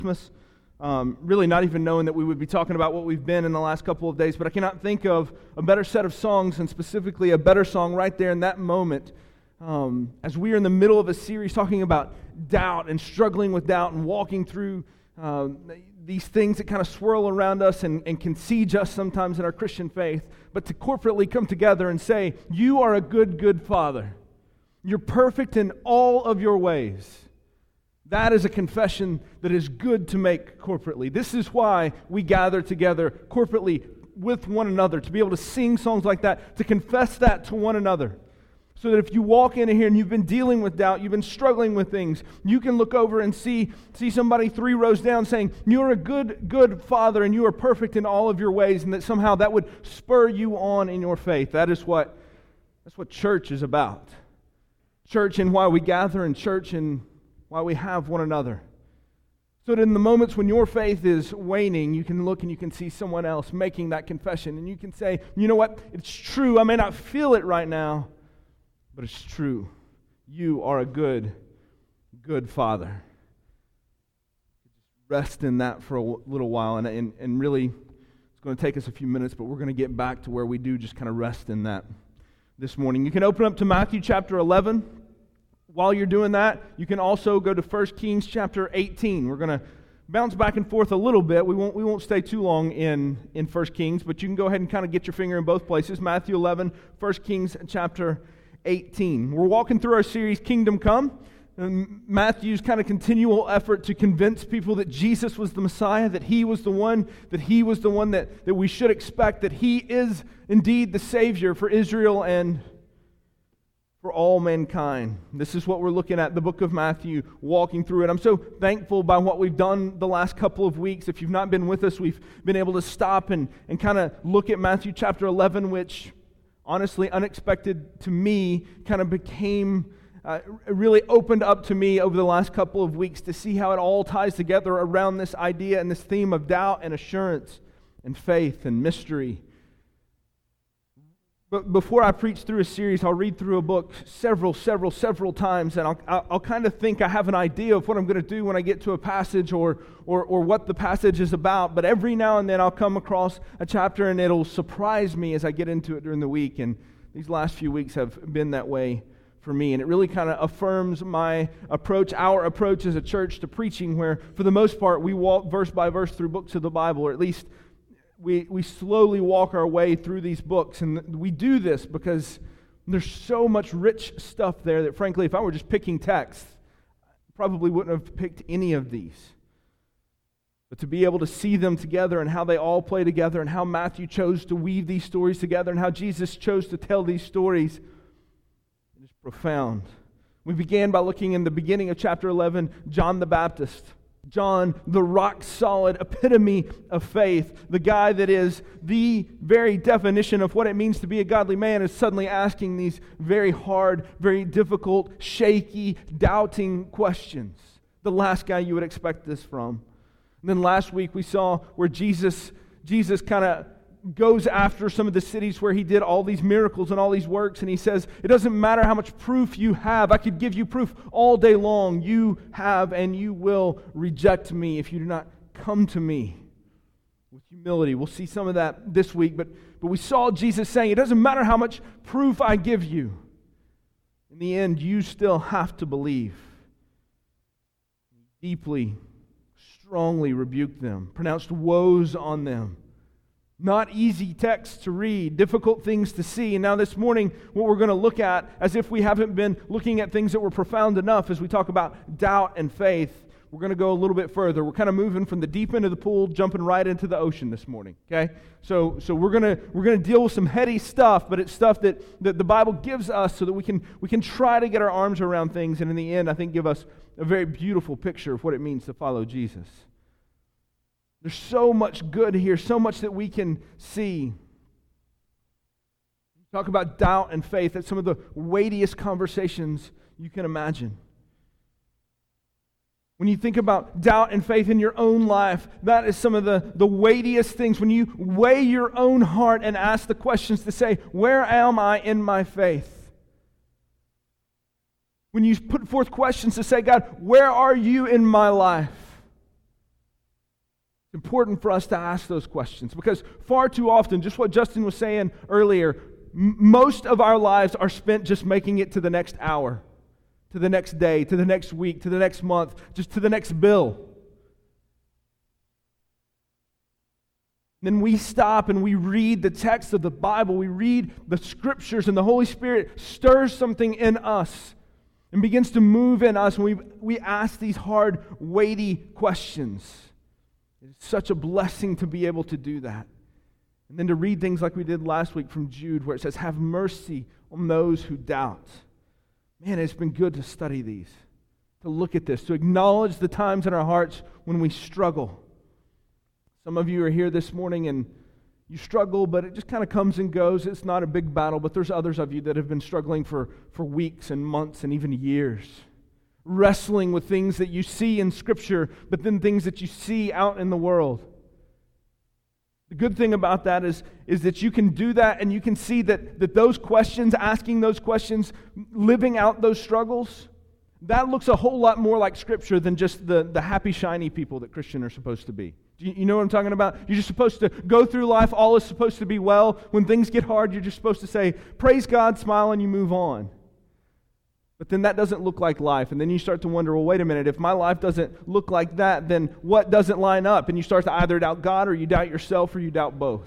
Christmas, really not even knowing that we would be talking about what we've been in the last couple of days, but I cannot think of a better set of songs, and specifically a better song right there in that moment, as we are in the middle of a series talking about doubt and struggling with doubt and walking through these things that kind of swirl around us and can siege us sometimes in our Christian faith, but to corporately come together and say, you are a good, good Father. You're perfect in all of your ways. That is a confession that is good to make corporately. This is why we gather together corporately with one another, to be able to sing songs like that, to confess that to one another. So that if you walk into here and you've been dealing with doubt, you've been struggling with things, you can look over and see somebody 3 rows down saying, you're a good, good Father and you are perfect in all of your ways, and that somehow that would spur you on in your faith. That's what church is about. Church and why we gather, and church and why we have one another. So that in the moments when your faith is waning, you can look and you can see someone else making that confession, and you can say, you know what, it's true, I may not feel it right now, but it's true. You are a good, good Father. Rest in that for a little while, and really, it's going to take us a few minutes, but we're going to get back to where we do just kind of rest in that this morning. You can open up to Matthew chapter 11. While you're doing that, you can also go to 1 Kings chapter 18. We're going to bounce back and forth a little bit. We won't stay too long in 1 Kings, but you can go ahead and kind of get your finger in both places. Matthew 11, 1 Kings chapter 18. We're walking through our series, Kingdom Come. And Matthew's kind of continual effort to convince people that Jesus was the Messiah, that He was the one that we should expect, that He is indeed the Savior for Israel and for all mankind. This is what we're looking at, the book of Matthew, walking through it. I'm so thankful by what we've done the last couple of weeks. If you've not been with us, we've been able to stop and kind of look at Matthew chapter 11, which honestly, unexpected to me, kind of became really opened up to me over the last couple of weeks to see how it all ties together around this idea and this theme of doubt and assurance and faith and mystery. But before I preach through a series, I'll read through a book several times, and I'll kind of think I have an idea of what I'm going to do when I get to a passage or what the passage is about. But every now and then I'll come across a chapter, and it'll surprise me as I get into it during the week. And these last few weeks have been that way for me. And it really kind of affirms my approach, our approach as a church to preaching, where for the most part we walk verse by verse through books of the Bible, or at least we slowly walk our way through these books. And we do this because there's so much rich stuff there that, frankly, if I were just picking texts, I probably wouldn't have picked any of these. But to be able to see them together and how they all play together and how Matthew chose to weave these stories together and how Jesus chose to tell these stories, it is profound. We began by looking in the beginning of chapter 11, John the Baptist. John, the rock-solid epitome of faith, the guy that is the very definition of what it means to be a godly man, is suddenly asking these very hard, very difficult, shaky, doubting questions. The last guy you would expect this from. And then last week we saw where Jesus kind of goes after some of the cities where He did all these miracles and all these works, and He says, it doesn't matter how much proof you have. I could give you proof all day long. You have and you will reject me if you do not come to me with humility. We'll see some of that this week, but we saw Jesus saying, it doesn't matter how much proof I give you. In the end, you still have to believe. Deeply, strongly rebuked them, pronounced woes on them. Not easy texts to read, difficult things to see. And now this morning, what we're going to look at, as if we haven't been looking at things that were profound enough as we talk about doubt and faith, we're going to go a little bit further. We're kind of moving from the deep end of the pool, jumping right into the ocean this morning. Okay, so we're going to deal with some heady stuff, but it's stuff that the Bible gives us so that we can try to get our arms around things, and in the end, I think, give us a very beautiful picture of what it means to follow Jesus. There's so much good here, so much that we can see. Talk about doubt and faith. That's some of the weightiest conversations you can imagine. When you think about doubt and faith in your own life, that is some of the weightiest things. When you weigh your own heart and ask the questions to say, where am I in my faith? When you put forth questions to say, God, where are you in my life? important for us to ask those questions because far too often, just what Justin was saying earlier, most of our lives are spent just making it to the next hour, to the next day, to the next week, to the next month, just to the next bill. Then we stop and we read the text of the Bible, we read the Scriptures, and the Holy Spirit stirs something in us and begins to move in us, and we ask these hard, weighty questions. It's such a blessing to be able to do that. And then to read things like we did last week from Jude, where it says, have mercy on those who doubt. Man, it's been good to study these, to look at this, to acknowledge the times in our hearts when we struggle. Some of you are here this morning and you struggle, but it just kind of comes and goes. It's not a big battle, but there's others of you that have been struggling for weeks and months and even years, wrestling with things that you see in Scripture, but then things that you see out in the world. The good thing about that is that you can do that and you can see that those questions, asking those questions, living out those struggles, that looks a whole lot more like Scripture than just the happy, shiny people that Christians are supposed to be. You know what I'm talking about? You're just supposed to go through life, all is supposed to be well. When things get hard, you're just supposed to say, praise God, smile, and you move on. But then that doesn't look like life. And then you start to wonder, well, wait a minute, if my life doesn't look like that, then what doesn't line up? And you start to either doubt God or you doubt yourself or you doubt both.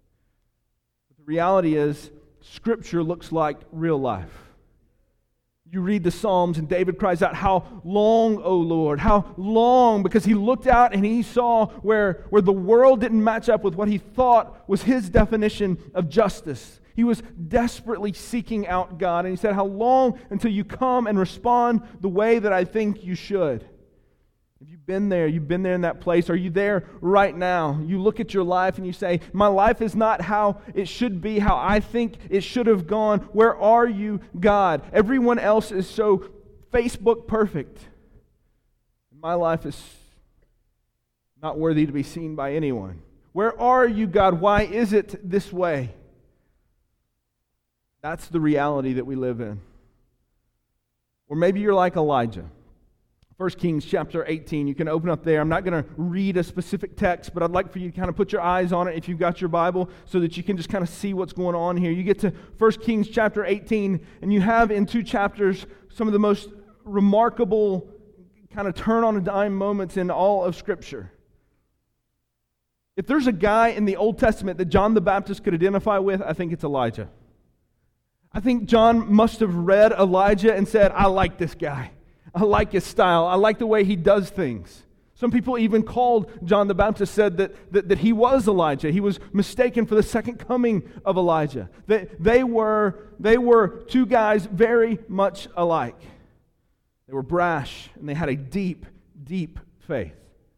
But the reality is, Scripture looks like real life. You read the Psalms and David cries out, how long, O Lord, how long? Because he looked out and he saw where the world didn't match up with what he thought was his definition of justice. He was desperately seeking out God. And he said, how long until you come and respond the way that I think you should? Have you been there? You've been there in that place. Are you there right now? You look at your life and you say, my life is not how it should be, how I think it should have gone. Where are you, God? Everyone else is so Facebook perfect. My life is not worthy to be seen by anyone. Where are you, God? Why is it this way? That's the reality that we live in. Or maybe you're like Elijah. 1 Kings chapter 18. You can open up there. I'm not going to read a specific text, but I'd like for you to kind of put your eyes on it if you've got your Bible so that you can just kind of see what's going on here. You get to 1 Kings chapter 18, and you have in 2 chapters some of the most remarkable kind of turn on a dime moments in all of Scripture. If there's a guy in the Old Testament that John the Baptist could identify with, I think it's Elijah. I think John must have read Elijah and said, I like this guy. I like his style. I like the way he does things. Some people even called John the Baptist, said that he was Elijah. He was mistaken for the second coming of Elijah. They were two guys very much alike. They were brash and they had a deep, deep faith.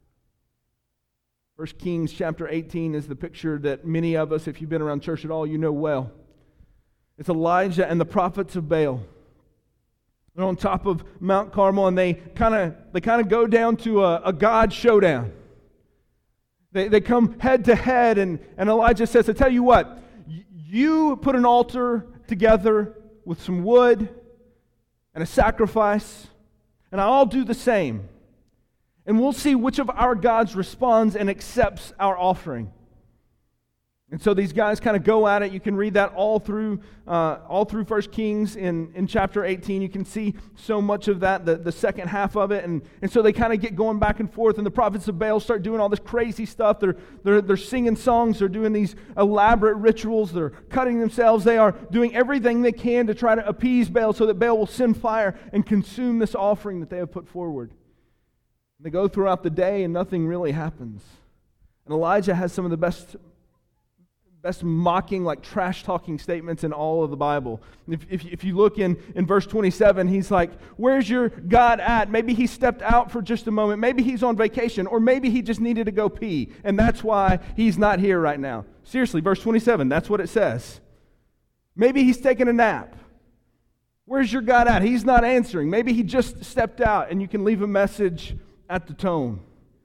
1 Kings chapter 18 is the picture that many of us, if you've been around church at all, you know well. It's Elijah and the prophets of Baal. They're on top of Mount Carmel, and they kind of go down to a God showdown. They come head to head, and Elijah says, I tell you what, you put an altar together with some wood and a sacrifice, and I'll do the same. And we'll see which of our gods responds and accepts our offering. And so these guys kind of go at it. You can read that all through 1 Kings in chapter 18. You can see so much of that, the second half of it. And so they kind of get going back and forth, and the prophets of Baal start doing all this crazy stuff. They're singing songs. They're doing these elaborate rituals. They're cutting themselves. They are doing everything they can to try to appease Baal so that Baal will send fire and consume this offering that they have put forward. They go throughout the day, and nothing really happens. And Elijah has some of the best mocking, like trash-talking statements in all of the Bible. If you look in verse 27, he's like, where's your God at? Maybe he stepped out for just a moment. Maybe he's on vacation. Or maybe he just needed to go pee. And that's why he's not here right now. Seriously, verse 27, that's what it says. Maybe he's taking a nap. Where's your God at? He's not answering. Maybe he just stepped out, and you can leave a message at the tone.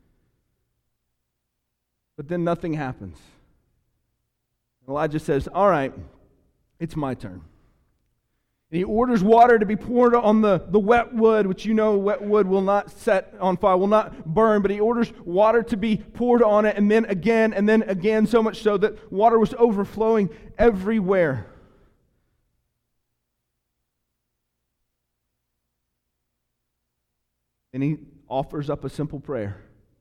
But then nothing happens. Elijah says, all right, it's my turn. And he orders water to be poured on the wet wood, which you know wet wood will not set on fire, will not burn, but he orders water to be poured on it, and then again, so much so that water was overflowing everywhere. And he offers up a simple prayer.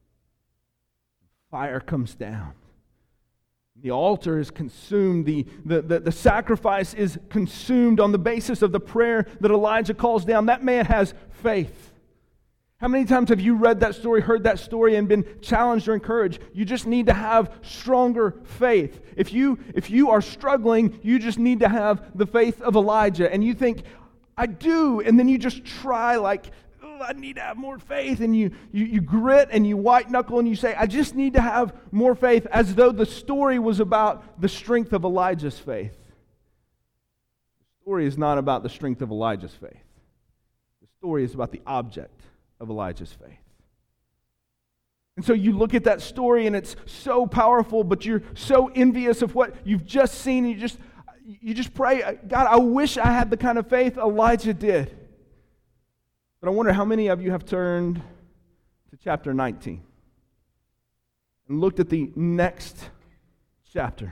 Fire comes down. The altar is consumed. The sacrifice is consumed on the basis of the prayer that Elijah calls down. That man has faith. How many times have you read that story, heard that story, and been challenged or encouraged? You just need to have stronger faith. If you are struggling, you just need to have the faith of Elijah. And you think, I do, and then you just try like, I need to have more faith, and you grit and you white knuckle and you say, I just need to have more faith, as though the story was about the strength of Elijah's faith. The story is not about the strength of Elijah's faith. The story is about the object of Elijah's faith. And so you look at that story and it's so powerful, but you're so envious of what you've just seen, and you just pray, God, I wish I had the kind of faith Elijah did. But I wonder how many of you have turned to chapter 19 and looked at the next chapter.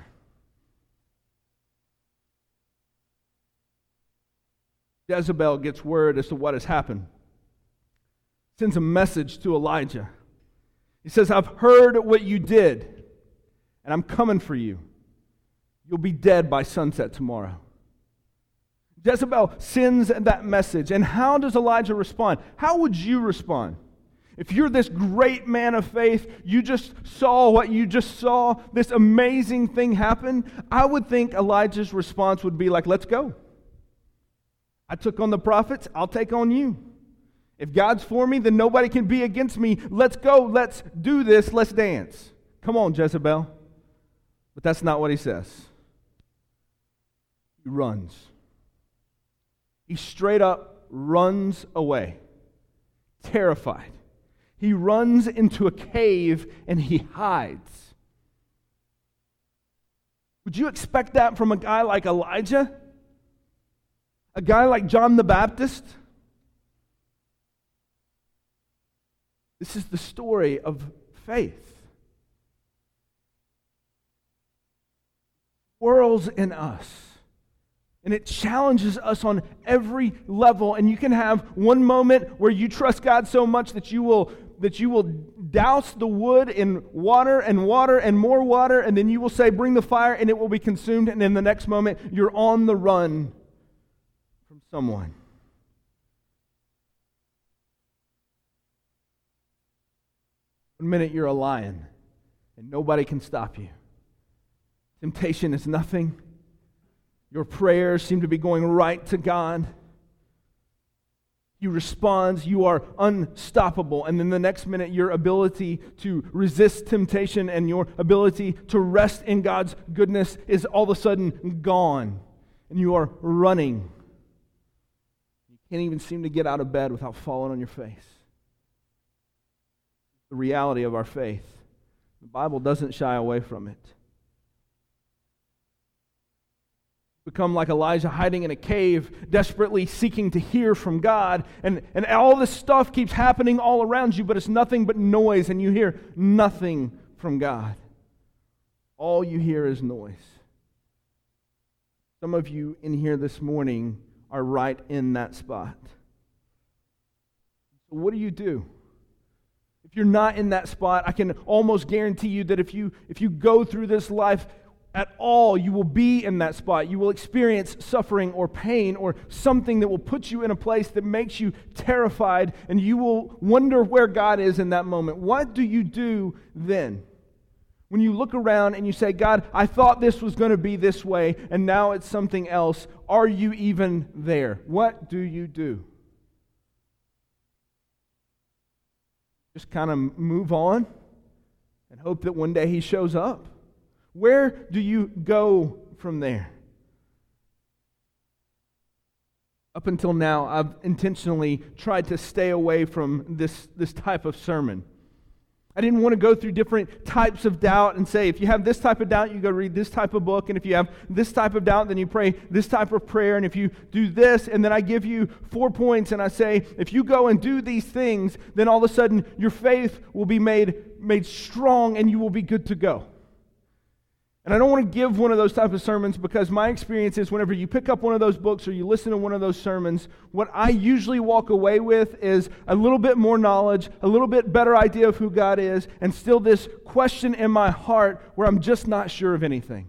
Jezebel gets word as to what has happened. Sends a message to Elijah. He says, I've heard what you did, and I'm coming for you. You'll be dead by sunset tomorrow. Jezebel sends that message. And how does Elijah respond? How would you respond? If you're this great man of faith, you just saw what you just saw, this amazing thing happen, I would think Elijah's response would be like, let's go. I took on the prophets, I'll take on you. If God's for me, then nobody can be against me. Let's go, let's do this, let's dance. Come on, Jezebel. But that's not what he says. He runs. He straight up runs away, terrified. He runs into a cave and he hides. Would you expect that from a guy like Elijah? A guy like John the Baptist? This is the story of faith. Whirls in us. And it challenges us on every level. And you can have one moment where you trust God so much that you will douse the wood in water and water and more water, and then you will say, bring the fire, and it will be consumed. And in the next moment, you're on the run from someone. One minute you're a lion, and nobody can stop you. Temptation is nothing. Your prayers seem to be going right to God. He responds, you are unstoppable. And then the next minute, your ability to resist temptation and your ability to rest in God's goodness is all of a sudden gone. And you are running. You can't even seem to get out of bed without falling on your face. The reality of our faith. The Bible doesn't shy away from it. Become like Elijah, hiding in a cave, desperately seeking to hear from God. And all this stuff keeps happening all around you, but it's nothing but noise, and you hear nothing from God. All you hear is noise. Some of you in here this morning are right in that spot. So what do? If you're not in that spot, I can almost guarantee you that if you go through this life at all, you will be in that spot. You will experience suffering or pain or something that will put you in a place that makes you terrified, and you will wonder where God is in that moment. What do you do then? When you look around and you say, God, I thought this was going to be this way, and now it's something else. Are you even there? What do you do? Just kind of move on and hope that one day He shows up? Where do you go from there? Up until now, I've intentionally tried to stay away from this type of sermon. I didn't want to go through different types of doubt and say, if you have this type of doubt, you go read this type of book. And if you have this type of doubt, then you pray this type of prayer. And if you do this, and then I give you 4 points and I say, if you go and do these things, then all of a sudden your faith will be made strong and you will be good to go. And I don't want to give one of those type of sermons because my experience is whenever you pick up one of those books or you listen to one of those sermons, what I usually walk away with is a little bit more knowledge, a little bit better idea of who God is, and still this question in my heart where I'm just not sure of anything.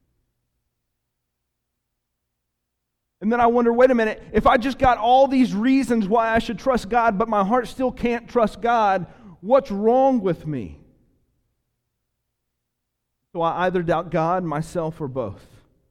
And then I wonder, wait a minute, if I just got all these reasons why I should trust God, but my heart still can't trust God, what's wrong with me? So I either doubt God, myself, or both.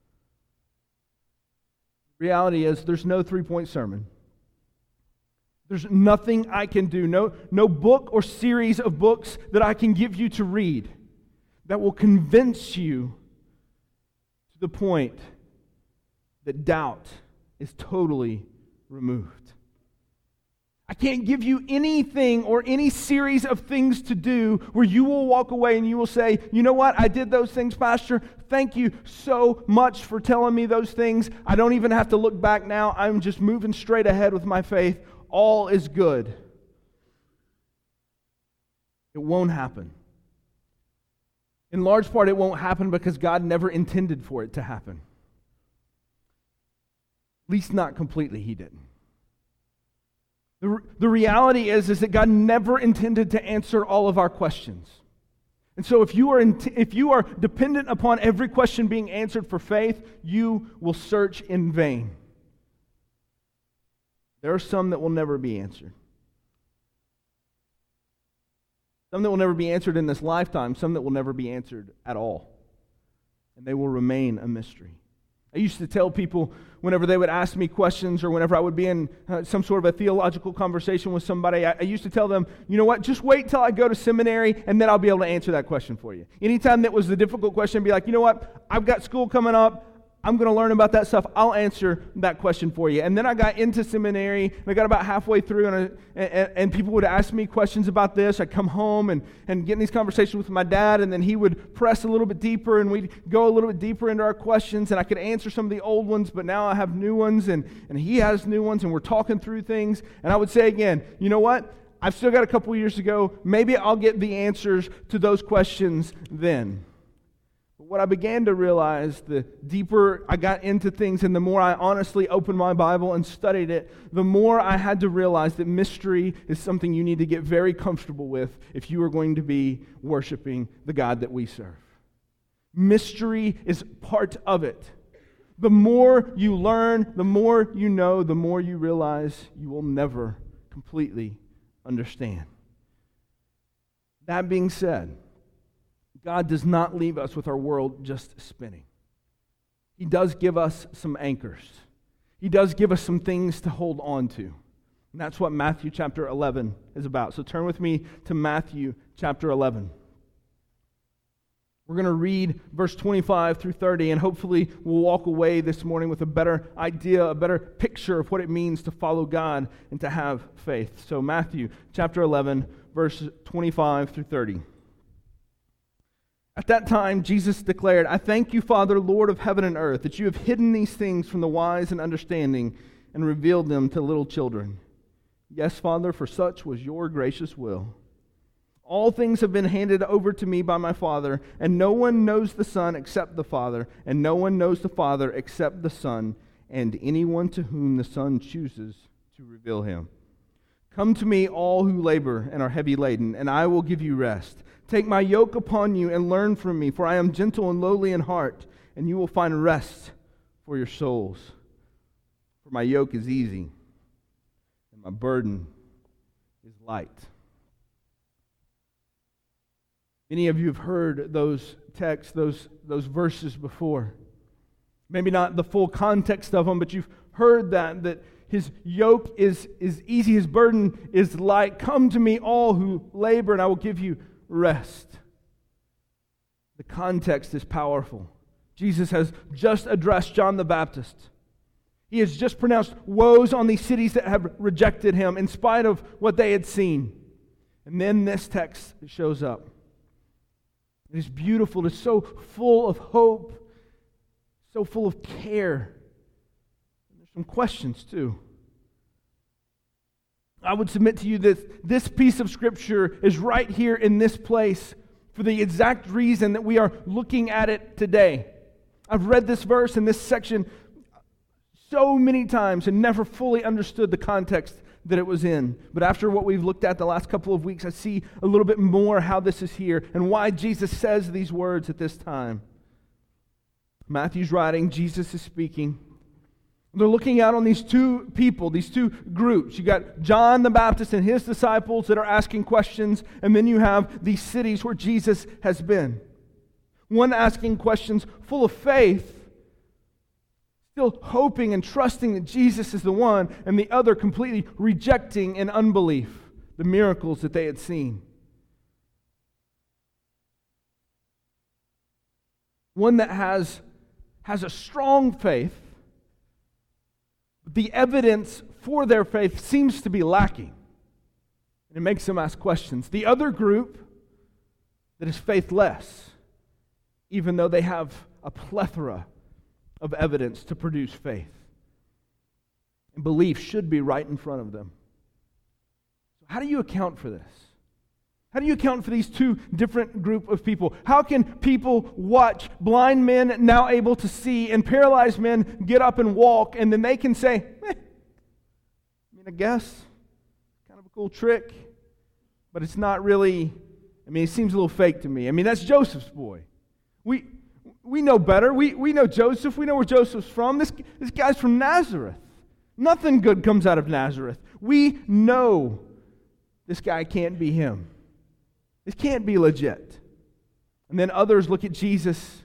Reality is there's no 3-point sermon. There's nothing I can do, no book or series of books that I can give you to read that will convince you to the point that doubt is totally removed. I can't give you anything or any series of things to do where you will walk away and you will say, you know what, I did those things, Pastor. Thank you so much for telling me those things. I don't even have to look back now. I'm just moving straight ahead with my faith. All is good. It won't happen. In large part, it won't happen because God never intended for it to happen. At least not completely, He didn't. The reality is that God never intended to answer all of our questions. And so if you are dependent upon every question being answered for faith, you will search in vain. There are some that will never be answered. Some that will never be answered in this lifetime, some that will never be answered at all. And they will remain a mystery. I used to tell people whenever they would ask me questions or whenever I would be in some sort of a theological conversation with somebody, I used to tell them, you know what, just wait till I go to seminary and then I'll be able to answer that question for you. Anytime that was the difficult question, I'd be like, you know what, I've got school coming up. I'm going to learn about that stuff. I'll answer that question for you. And then I got into seminary, and I got about halfway through, and people would ask me questions about this. I'd come home and get in these conversations with my dad, and then he would press a little bit deeper, and we'd go a little bit deeper into our questions, and I could answer some of the old ones, but now I have new ones, and he has new ones, and we're talking through things. And I would say again, you know what? I've still got a couple years to go. Maybe I'll get the answers to those questions then. What I began to realize, the deeper I got into things and the more I honestly opened my Bible and studied it, the more I had to realize that mystery is something you need to get very comfortable with if you are going to be worshiping the God that we serve. Mystery is part of it. The more you learn, the more you know, the more you realize you will never completely understand. That being said, God does not leave us with our world just spinning. He does give us some anchors. He does give us some things to hold on to. And that's what Matthew chapter 11 is about. So turn with me to Matthew chapter 11. We're going to read verse 25 through 30, and hopefully we'll walk away this morning with a better idea, a better picture of what it means to follow God and to have faith. So Matthew chapter 11, verse 25 through 30. At that time, Jesus declared, I thank you, Father, Lord of heaven and earth, that you have hidden these things from the wise and understanding and revealed them to little children. Yes, Father, for such was your gracious will. All things have been handed over to me by my Father, and no one knows the Son except the Father, and no one knows the Father except the Son, and anyone to whom the Son chooses to reveal him. Come to me, all who labor and are heavy laden, and I will give you rest. Take my yoke upon you and learn from me, for I am gentle and lowly in heart, and you will find rest for your souls. For my yoke is easy, and my burden is light. Many of you have heard those texts, those verses before. Maybe not the full context of them, but you've heard that his yoke is easy, his burden is light. Come to me, all who labor, and I will give you rest. The context is powerful. Jesus has just addressed John the Baptist. He has just pronounced woes on these cities that have rejected him in spite of what they had seen. And then this text shows up. It is beautiful. It is so full of hope, so full of care. There's some questions too. I would submit to you that this piece of Scripture is right here in this place for the exact reason that we are looking at it today. I've read this verse in this section so many times and never fully understood the context that it was in. But after what we've looked at the last couple of weeks, I see a little bit more how this is here and why Jesus says these words at this time. Matthew's writing, Jesus is speaking. They're looking out on these two people, these two groups. You got John the Baptist and his disciples that are asking questions, and then you have these cities where Jesus has been. One asking questions full of faith, still hoping and trusting that Jesus is the one, and the other completely rejecting in unbelief the miracles that they had seen. One that has a strong faith, the evidence for their faith seems to be lacking. And it makes them ask questions. The other group that is faithless, even though they have a plethora of evidence to produce faith. And belief should be right in front of them. So how do you account for this? How do you account for these two different group of people? How can people watch blind men now able to see and paralyzed men get up and walk, and then they can say, I guess, kind of a cool trick, but it's not really, it seems a little fake to me. That's Joseph's boy. We know better. We know Joseph. We know where Joseph's from. This guy's from Nazareth. Nothing good comes out of Nazareth. We know this guy can't be him. This can't be legit. And then others look at Jesus.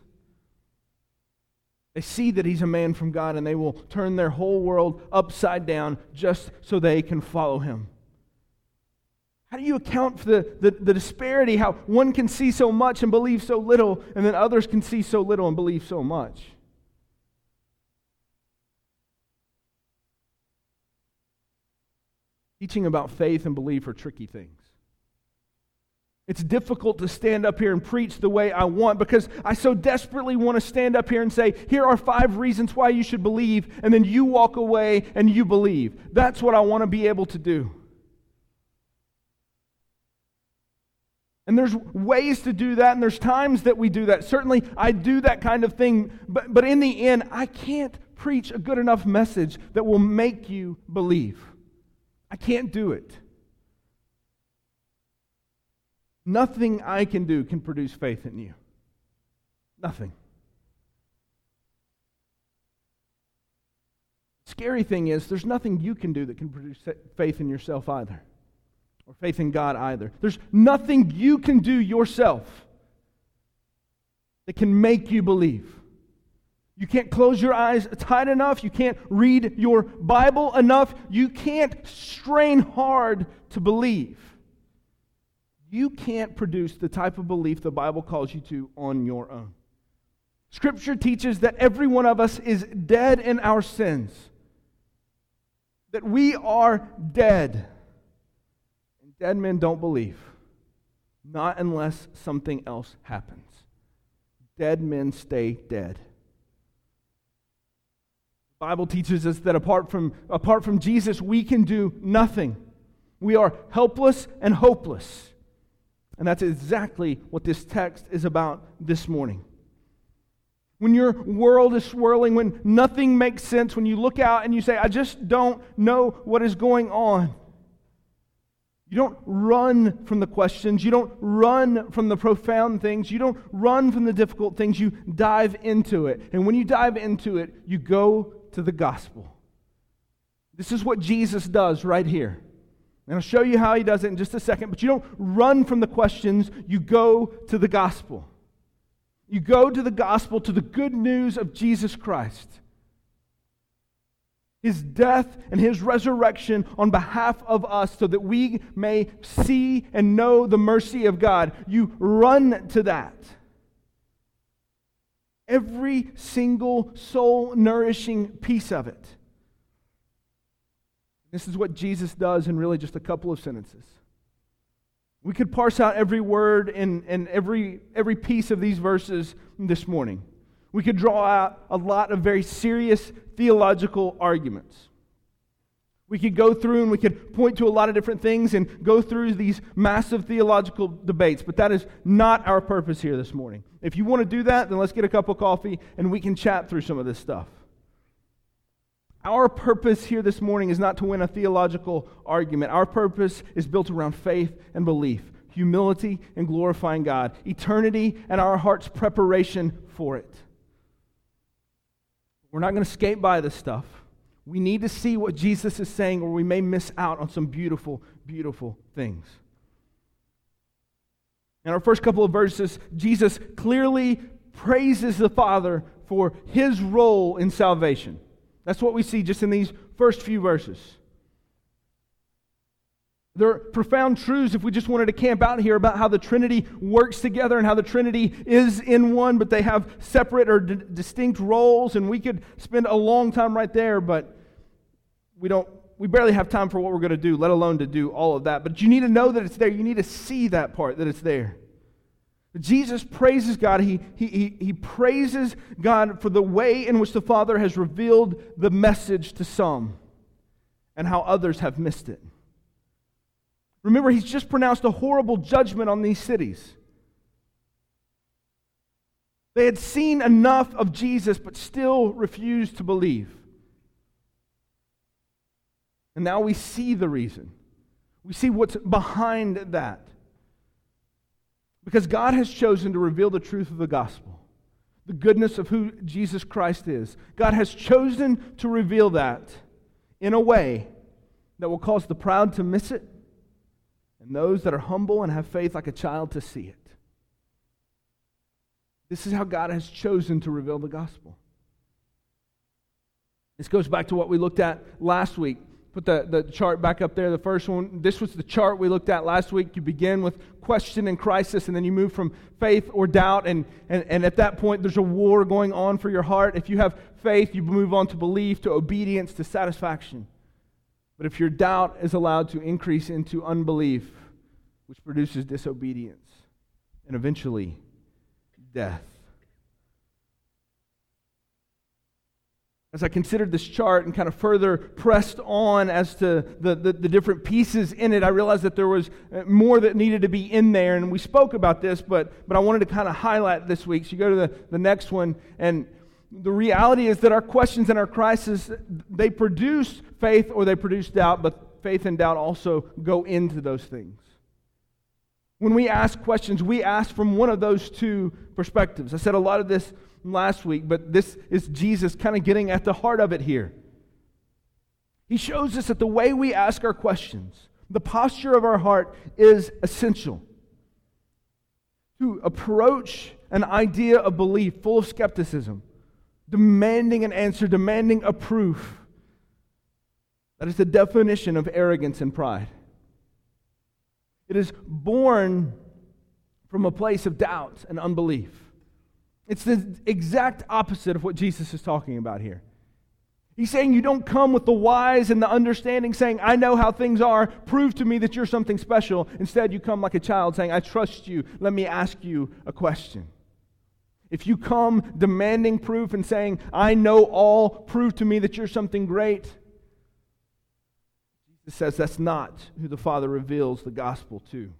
They see that he's a man from God, and they will turn their whole world upside down just so they can follow him. How do you account for the disparity, how one can see so much and believe so little, and then others can see so little and believe so much? Teaching about faith and belief are tricky things. It's difficult to stand up here and preach the way I want because I so desperately want to stand up here and say, here are 5 reasons why you should believe, and then you walk away and you believe. That's what I want to be able to do. And there's ways to do that, and there's times that we do that. Certainly, I do that kind of thing, but in the end, I can't preach a good enough message that will make you believe. I can't do it. Nothing I can do can produce faith in you. Nothing. Scary thing is, there's nothing you can do that can produce faith in yourself either. Or faith in God either. There's nothing you can do yourself that can make you believe. You can't close your eyes tight enough. You can't read your Bible enough. You can't strain hard to believe. You can't produce the type of belief the Bible calls you to on your own. Scripture teaches that every one of us is dead in our sins. That we are dead. And dead men don't believe. Not unless something else happens. Dead men stay dead. The Bible teaches us that apart from Jesus, we can do nothing. We are helpless and hopeless. And that's exactly what this text is about this morning. When your world is swirling, when nothing makes sense, when you look out and you say, I just don't know what is going on. You don't run from the questions. You don't run from the profound things. You don't run from the difficult things. You dive into it. And when you dive into it, you go to the gospel. This is what Jesus does right here. And I'll show you how he does it in just a second. But you don't run from the questions. You go to the gospel. You go to the gospel, to the good news of Jesus Christ. His death and His resurrection on behalf of us so that we may see and know the mercy of God. You run to that. Every single soul-nourishing piece of it. This is what Jesus does in really just a couple of sentences. We could parse out every word and every piece of these verses this morning. We could draw out a lot of very serious theological arguments. We could go through and we could point to a lot of different things and go through these massive theological debates, but that is not our purpose here this morning. If you want to do that, then let's get a cup of coffee and we can chat through some of this stuff. Our purpose here this morning is not to win a theological argument. Our purpose is built around faith and belief, humility and glorifying God, eternity and our heart's preparation for it. We're not going to skate by this stuff. We need to see what Jesus is saying, or we may miss out on some beautiful, beautiful things. In our first couple of verses, Jesus clearly praises the Father for His role in salvation. That's what we see just in these first few verses. There are profound truths, if we just wanted to camp out here, about how the Trinity works together and how the Trinity is in one, but they have separate or distinct roles, and we could spend a long time right there, but we barely have time for what we're going to do, let alone to do all of that. But you need to know that it's there. You need to see that part, that it's there. Jesus praises God. He praises God for the way in which the Father has revealed the message to some and how others have missed it. Remember, He's just pronounced a horrible judgment on these cities. They had seen enough of Jesus but still refused to believe. And now we see the reason. We see what's behind that. Because God has chosen to reveal the truth of the gospel, the goodness of who Jesus Christ is. God has chosen to reveal that in a way that will cause the proud to miss it and those that are humble and have faith like a child to see it. This is how God has chosen to reveal the gospel. This goes back to what we looked at last week. Put the chart back up there, the first one. This was the chart we looked at last week. You begin with question and crisis, and then you move from faith or doubt, and at that point there's a war going on for your heart. If you have faith, you move on to belief, to obedience, to satisfaction. But if your doubt is allowed to increase into unbelief, which produces disobedience, and eventually death. As I considered this chart and kind of further pressed on as to the different pieces in it, I realized that there was more that needed to be in there. And we spoke about this, but I wanted to kind of highlight this week. So you go to the next one, and the reality is that our questions and our crises, they produce faith or they produce doubt, but faith and doubt also go into those things. When we ask questions, we ask from one of those two perspectives. I said a lot of this last week, but this is Jesus kind of getting at the heart of it here. He shows us that the way we ask our questions, the posture of our heart, is essential. To approach an idea of belief full of skepticism, demanding an answer, demanding a proof, that is the definition of arrogance and pride. It is born from a place of doubt and unbelief. It's the exact opposite of what Jesus is talking about here. He's saying you don't come with the wise and the understanding saying, I know how things are, prove to me that you're something special. Instead, you come like a child saying, I trust you, let me ask you a question. If you come demanding proof and saying, I know all, prove to me that you're something great, Jesus says that's not who the Father reveals the gospel to.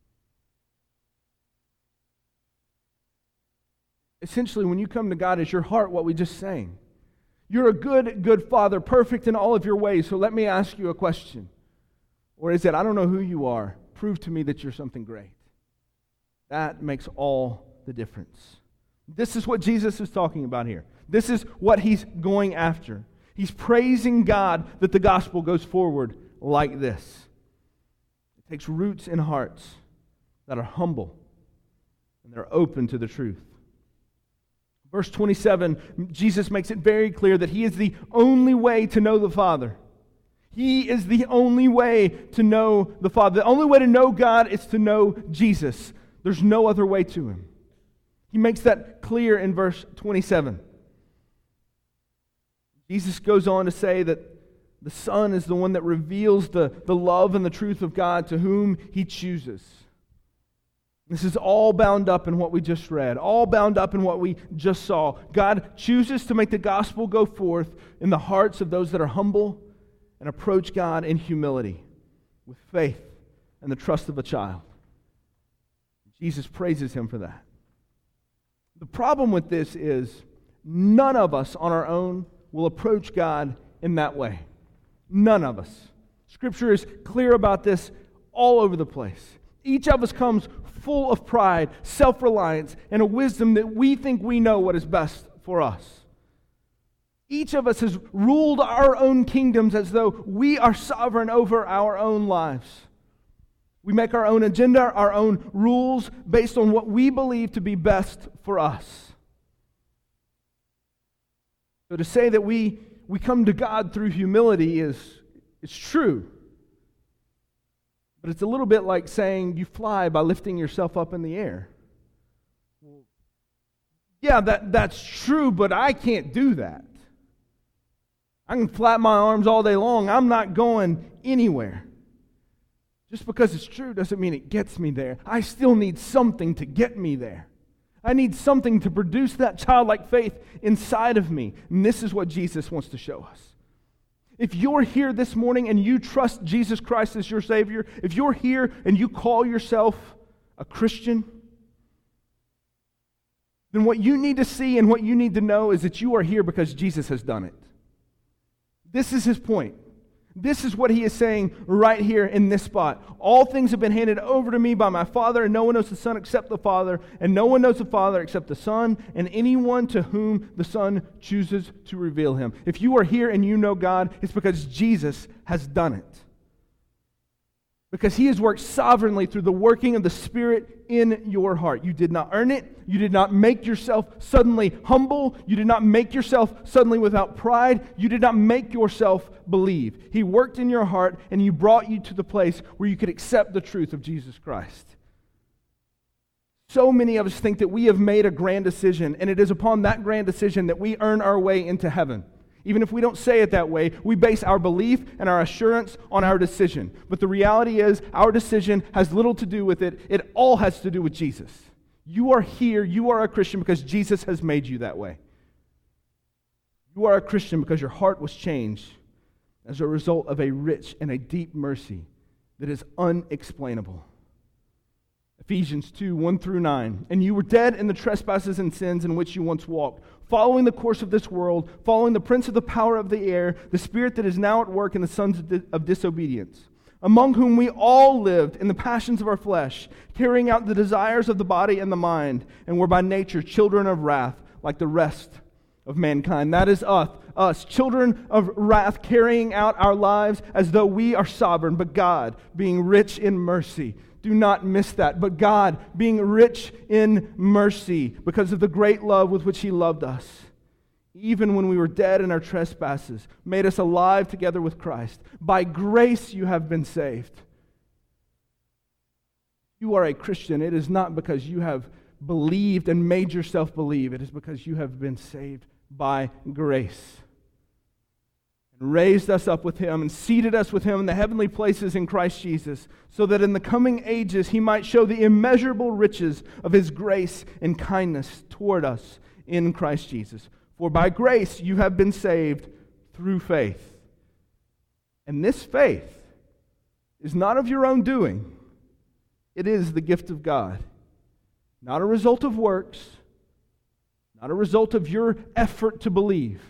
Essentially, when you come to God, is your heart what we just sang? You're a good Father, perfect in all of your ways, so let me ask you a question. Or is it, I don't know who you are, prove to me that you're something great. That makes all the difference. This is what Jesus is talking about here. This is what He's going after. He's praising God that the gospel goes forward like this. It takes roots in hearts that are humble and they're open to the truth. Verse 27, Jesus makes it very clear that He is the only way to know the Father. He is the only way to know the Father. The only way to know God is to know Jesus. There's no other way to Him. He makes that clear in verse 27. Jesus goes on to say that the Son is the one that reveals the love and the truth of God to whom He chooses. This is all bound up in what we just read, all bound up in what we just saw. God chooses to make the gospel go forth in the hearts of those that are humble and approach God in humility, with faith and the trust of a child. Jesus praises him for that. The problem with this is none of us on our own will approach God in that way. None of us. Scripture is clear about this all over the place. Each of us comes full of pride, self-reliance, and a wisdom that we think we know what is best for us. Each of us has ruled our own kingdoms as though we are sovereign over our own lives. We make our own agenda, our own rules based on what we believe to be best for us. So to say that we come to God through humility is true. But it's a little bit like saying you fly by lifting yourself up in the air. Well, yeah, that's true, but I can't do that. I can flap my arms all day long. I'm not going anywhere. Just because it's true doesn't mean it gets me there. I still need something to get me there. I need something to produce that childlike faith inside of me. And this is what Jesus wants to show us. If you're here this morning and you trust Jesus Christ as your Savior, if you're here and you call yourself a Christian, then what you need to see and what you need to know is that you are here because Jesus has done it. This is his point. This is what he is saying right here in this spot. All things have been handed over to me by my Father, and no one knows the Son except the Father, and no one knows the Father except the Son, and anyone to whom the Son chooses to reveal him. If you are here and you know God, it's because Jesus has done it. Because he has worked sovereignly through the working of the Spirit in your heart. You did not earn it. You did not make yourself suddenly humble. You did not make yourself suddenly without pride. You did not make yourself believe. He worked in your heart, and he brought you to the place where you could accept the truth of Jesus Christ. So many of us think that we have made a grand decision, and it is upon that grand decision that we earn our way into heaven. Even if we don't say it that way, we base our belief and our assurance on our decision. But the reality is, our decision has little to do with it. It all has to do with Jesus. You are here, you are a Christian because Jesus has made you that way. You are a Christian because your heart was changed as a result of a rich and a deep mercy that is unexplainable. Ephesians 2, 1-9. And you were dead in the trespasses and sins in which you once walked, following the course of this world, following the prince of the power of the air, the spirit that is now at work in the sons of disobedience, among whom we all lived in the passions of our flesh, carrying out the desires of the body and the mind, and were by nature children of wrath, like the rest of mankind. That is us, children of wrath, carrying out our lives as though we are sovereign, but God, being rich in mercy. Do not miss that. But God, being rich in mercy, because of the great love with which he loved us, even when we were dead in our trespasses, made us alive together with Christ. By grace you have been saved. You are a Christian. It is not because you have believed and made yourself believe. It is because you have been saved by grace. Raised us up with him and seated us with him in the heavenly places in Christ Jesus, so that in the coming ages he might show the immeasurable riches of his grace and kindness toward us in Christ Jesus. For by grace you have been saved through faith. And this faith is not of your own doing. It is the gift of God. Not a result of works, not a result of your effort to believe.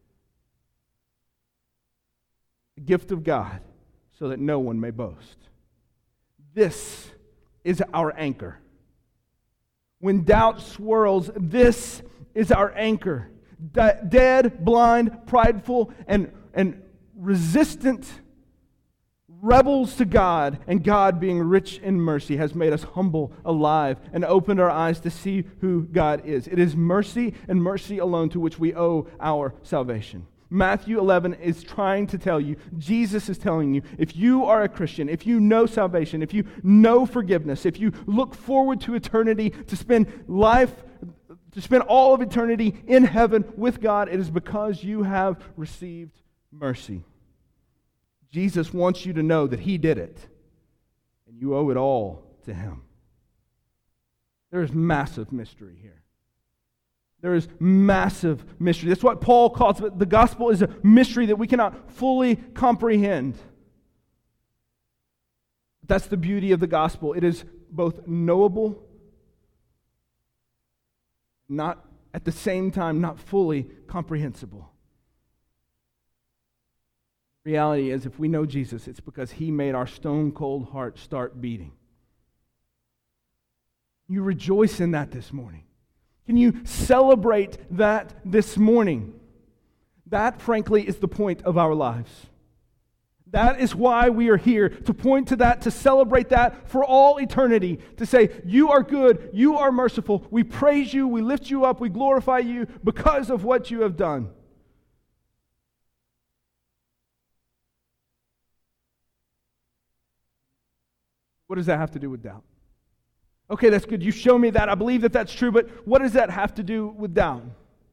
The gift of God, so that no one may boast. This is our anchor. When doubt swirls, this is our anchor. Dead, blind, prideful, and resistant rebels to God, and God, being rich in mercy, has made us humble, alive, and opened our eyes to see who God is. It is mercy and mercy alone to which we owe our salvation. Matthew 11 is trying to tell you, Jesus is telling you, if you are a Christian, if you know salvation, if you know forgiveness, if you look forward to eternity, to spend all of eternity in heaven with God, it is because you have received mercy. Jesus wants you to know that he did it, and you owe it all to him. There is massive mystery here. There is massive mystery. That's what Paul calls it. The gospel is a mystery that we cannot fully comprehend. That's the beauty of the gospel. It is both knowable, not at the same time, not fully comprehensible. Reality is, if we know Jesus, it's because He made our stone-cold heart start beating. You rejoice in that this morning. Can you celebrate that this morning? That, frankly, is the point of our lives. That is why we are here, to point to that, to celebrate that for all eternity, to say, you are good, you are merciful, we praise you, we lift you up, we glorify you because of what you have done. What does that have to do with doubt? Okay, that's good. You show me that. I believe that that's true, but what does that have to do with doubt?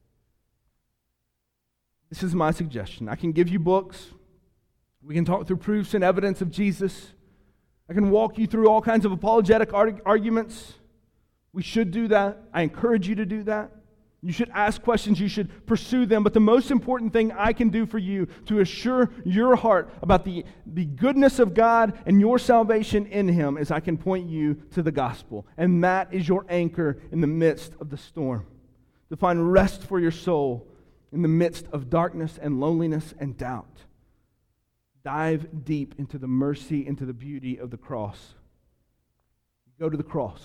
This is my suggestion. I can give you books. We can talk through proofs and evidence of Jesus. I can walk you through all kinds of apologetic arguments. We should do that. I encourage you to do that. You should ask questions. You should pursue them. But the most important thing I can do for you to assure your heart about the goodness of God and your salvation in Him is I can point you to the gospel. And that is your anchor in the midst of the storm. To find rest for your soul in the midst of darkness and loneliness and doubt. Dive deep into the mercy, into the beauty of the cross. Go to the cross.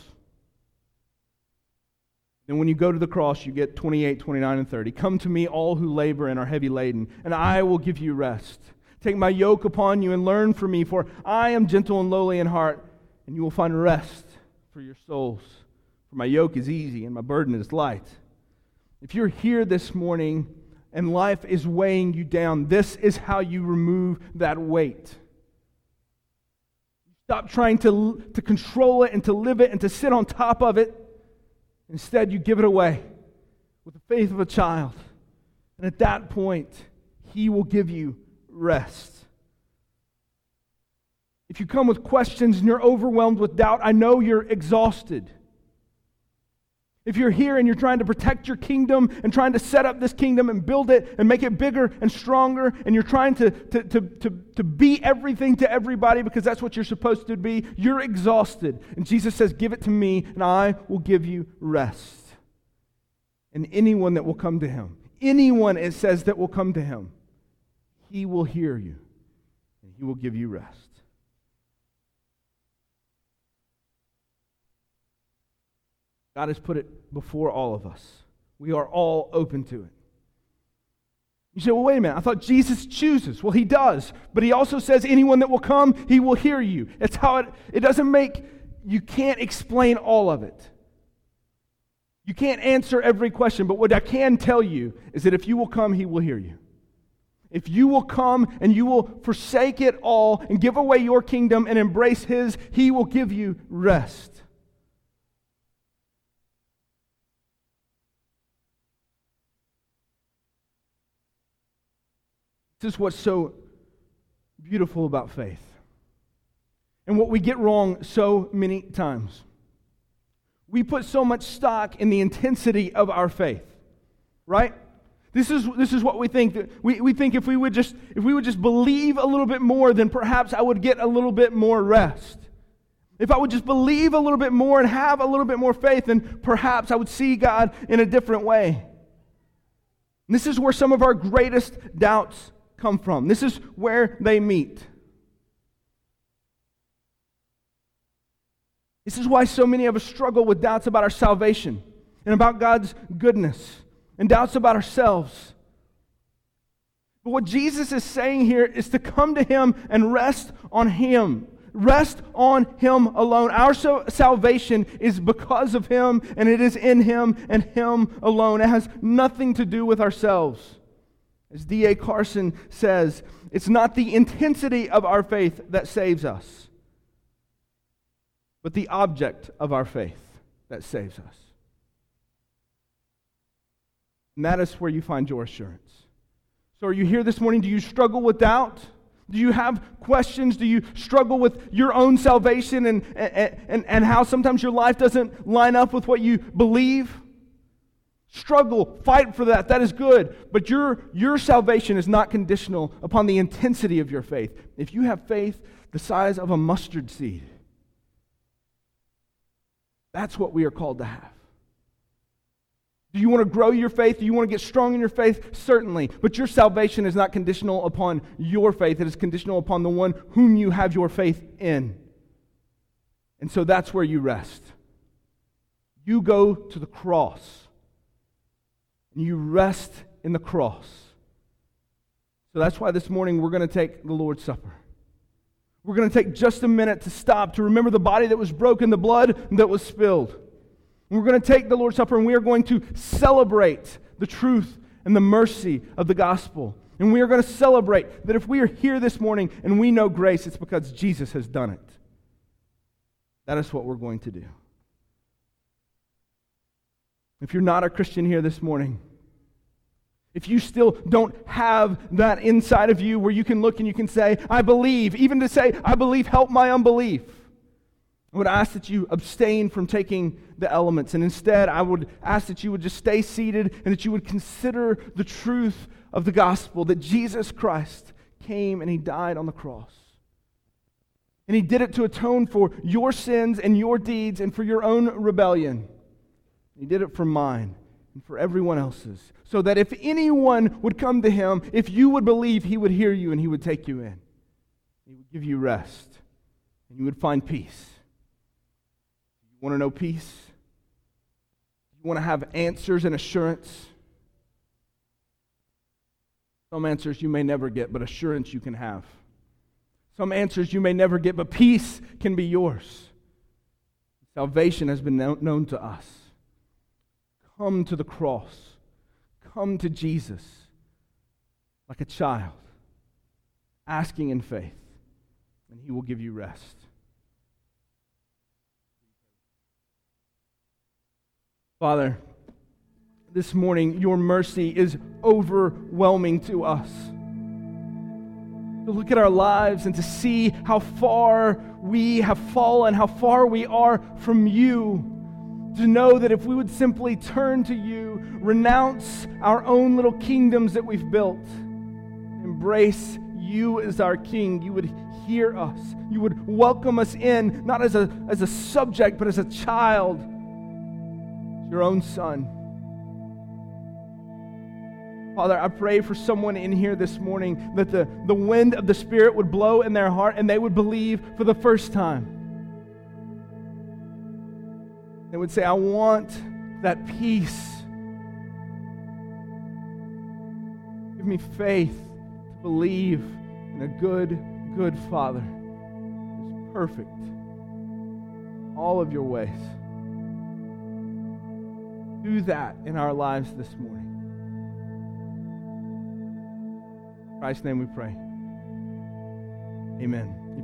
Then when you go to the cross, you get 28, 29, and 30. Come to me, all who labor and are heavy laden, and I will give you rest. Take my yoke upon you and learn from me, for I am gentle and lowly in heart, and you will find rest for your souls. For my yoke is easy and my burden is light. If you're here this morning and life is weighing you down, this is how you remove that weight. Stop trying to control it and to live it and to sit on top of it. Instead, you give it away with the faith of a child. And at that point, He will give you rest. If you come with questions and you're overwhelmed with doubt, I know you're exhausted. If you're here and you're trying to protect your kingdom and trying to set up this kingdom and build it and make it bigger and stronger, and you're trying to be everything to everybody because that's what you're supposed to be, you're exhausted. And Jesus says, give it to me and I will give you rest. And anyone that will come to Him, anyone it says that will come to Him, He will hear you and He will give you rest. God has put it before all of us. We are all open to it. You say, well, wait a minute. I thought Jesus chooses. Well, He does. But He also says anyone that will come, He will hear you. That's how it doesn't make, you can't explain all of it. You can't answer every question. But what I can tell you is that if you will come, He will hear you. If you will come and you will forsake it all and give away your kingdom and embrace His, He will give you rest. This is what's so beautiful about faith. And what we get wrong so many times. We put so much stock in the intensity of our faith. Right? This is what we think. We think if we would just believe a little bit more, then perhaps I would get a little bit more rest. If I would just believe a little bit more and have a little bit more faith, then perhaps I would see God in a different way. And this is where some of our greatest doubts come from. This is where they meet. This is why so many of us struggle with doubts about our salvation and about God's goodness and doubts about ourselves. But what Jesus is saying here is to come to Him and rest on Him. Rest on Him alone. Our salvation is because of Him, and it is in Him and Him alone. It has nothing to do with ourselves. As D.A. Carson says, it's not the intensity of our faith that saves us, but the object of our faith that saves us. And that is where you find your assurance. So are you here this morning? Do you struggle with doubt? Do you have questions? Do you struggle with your own salvation and how sometimes your life doesn't line up with what you believe? Struggle, fight for that. That is good. But your salvation is not conditional upon the intensity of your faith. If you have faith the size of a mustard seed, that's what we are called to have. Do you want to grow your faith? Do you want to get strong in your faith? Certainly. But your salvation is not conditional upon your faith. It is conditional upon the one whom you have your faith in. And so that's where you rest. You go to the cross. And you rest in the cross. So that's why this morning we're going to take the Lord's Supper. We're going to take just a minute to stop, to remember the body that was broken, the blood that was spilled. We're going to take the Lord's Supper and we are going to celebrate the truth and the mercy of the gospel. And we are going to celebrate that if we are here this morning and we know grace, it's because Jesus has done it. That is what we're going to do. If you're not a Christian here this morning, if you still don't have that inside of you where you can look and you can say, I believe, even to say, I believe, help my unbelief, I would ask that you abstain from taking the elements. And instead, I would ask that you would just stay seated and that you would consider the truth of the gospel, that Jesus Christ came and He died on the cross. And He did it to atone for your sins and your deeds and for your own rebellion. He did it for mine and for everyone else's. So that if anyone would come to Him, if you would believe, He would hear you and He would take you in. He would give you rest and you would find peace. You want to know peace? You want to have answers and assurance? Some answers you may never get, but assurance you can have. Some answers you may never get, but peace can be yours. Salvation has been known to us. Come to the cross. Come to Jesus like a child, asking in faith, and He will give you rest. Father, this morning your mercy is overwhelming to us. To look at our lives and to see how far we have fallen, how far we are from you. To know that if we would simply turn to you, renounce our own little kingdoms that we've built, embrace you as our King, you would hear us. You would welcome us in, not as a subject, but as a child, your own Son. Father, I pray for someone in here this morning that the wind of the Spirit would blow in their heart and they would believe for the first time. They would say, I want that peace. Give me faith to believe in a good, good Father who's perfect in all of your ways. Do that in our lives this morning. In Christ's name we pray. Amen.